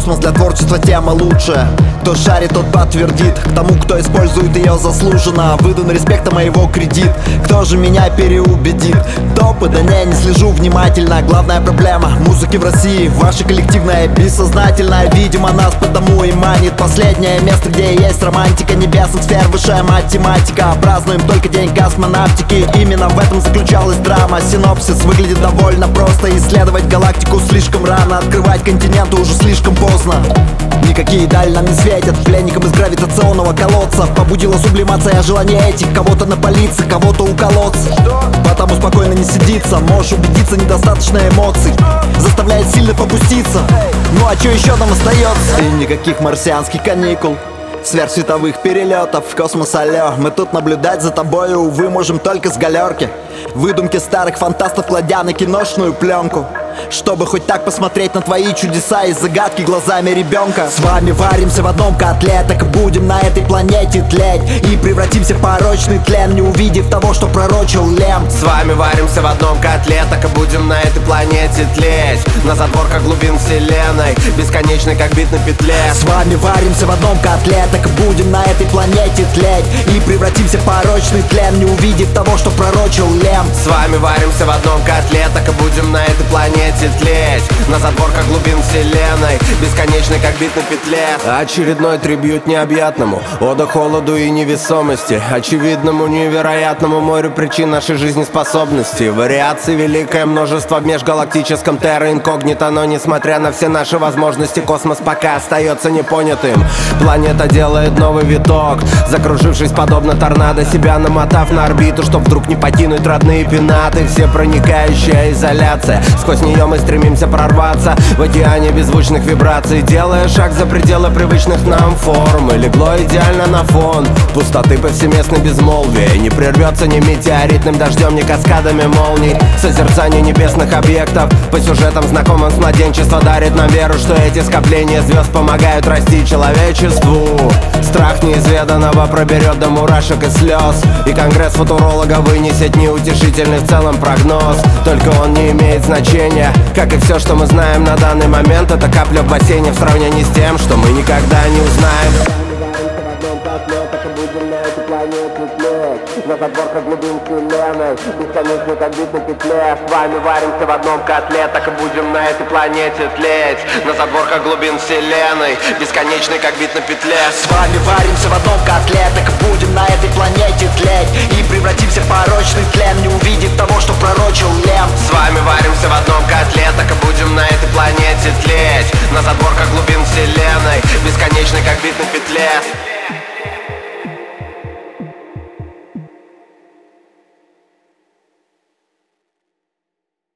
Космос для творчества тема лучшая. Кто шарит, тот подтвердит. К тому, кто использует ее заслуженно, выдан респекта моего кредит. Кто же меня переубедит? Топы, да не слежу внимательно. Главная проблема музыки в России ваша коллективная, бессознательная. Видимо, нас потому и манит последнее место, где есть романтика небесных сфер, высшая математика. Празднуем только день космонавтики. Именно в этом заключалась драма. Синопсис выглядит довольно просто. Исследовать галактику слишком рано, открывать континенты уже слишком поздно. Никакие дали нам не светят. Пленникам из гравитационного колодца побудила сублимация желания этих кого-то напалиться, кого-то уколоться. Потому спокойно не сидится. Можешь убедиться, недостаточно эмоций заставляет сильно попуститься. Ну а что еще нам остается? И никаких марсианских каникул, сверхсветовых перелетов в космос, алло. Мы тут наблюдать за тобой, увы, можем только с галерки. Выдумки старых фантастов, кладя на киношную пленку, чтобы хоть так посмотреть на твои чудеса и загадки глазами ребенка. С вами варимся в одном котле, так и будем на этой планете тлеть и превратимся в порочный тлен, не увидев того, что пророчил Лем. С вами варимся в одном котле, так и будем на этой планете тлеть на задворках глубин вселенной, бесконечной как бит на петле. С вами варимся в одном котле, так и будем на этой планете тлеть и превратимся в порочный тлен, не увидев того, что пророчил Лем. С вами варимся в одном котле, так и будем на этой планете тлеть на задворках глубин вселенной, бесконечной как бит на петле. Очередной трибьют необъятному, ода холоду и невесомости, очевидному невероятному морю причин нашей жизнеспособности. Вариаций великое множество в межгалактическом терра инкогнито, но несмотря на все наши возможности, космос пока остается непонятым. Планета делает новый виток, закружившись подобно торнадо, себя намотав на орбиту, чтоб вдруг не покинуть родные пенаты. Все проникающая изоляция, сквозь нее мы стремимся прорваться в океане беззвучных вибраций, делая шаг за пределы привычных нам форм. И легло идеально на фон пустоты повсеместной безмолвия. Не прервется ни метеоритным дождем, ни каскадами молний. Созерцание небесных объектов по сюжетам, знакомым с младенчества, дарит нам веру, что эти скопления звезд помогают расти человечеству. Страх неизведанного проберет до мурашек и слез, и конгресс футуролога вынесет неутешительный в целом прогноз. Только он не имеет значения, как и все, что мы знаем на данный момент. Это капля в бассейне в сравнении с тем, что мы никогда не узнаем. На задворках глубин вселенной, бесконечной как бит на петле. С вами варимся в одном котле, так и будем на этой планете тлеть на задворках глубин вселенной, бесконечной как бит на петле. С вами варимся в одном котле, так и будем на этой планете тлеть и превратимся в порочный тлен, не увидев того, что пророчил Лем. С вами варимся в одном котле, так и будем на этой планете тлеть на задворках глубин вселенной, бесконечной как бит на петле.